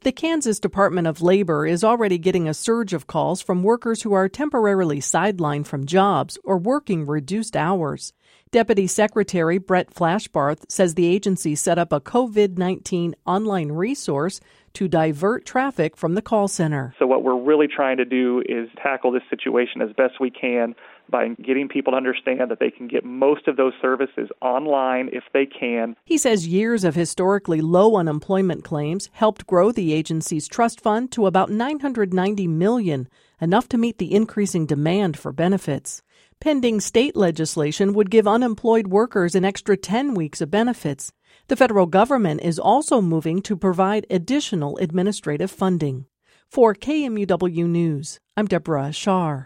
The Kansas Department of Labor is already getting a surge of calls from workers who are temporarily sidelined from jobs or working reduced hours. Deputy Secretary Brett Flashbarth says the agency set up a COVID-19 online resource to divert traffic from the call center. So what we're really trying to do is tackle this situation as best we can by getting people to understand that they can get most of those services online if they can. He says years of historically low unemployment claims helped grow the agency's trust fund to about $990 million, enough to meet the increasing demand for benefits. Pending state legislation would give unemployed workers an extra 10 weeks of benefits. The federal government is also moving to provide additional administrative funding. For KMUW News, I'm Deborah Ashar.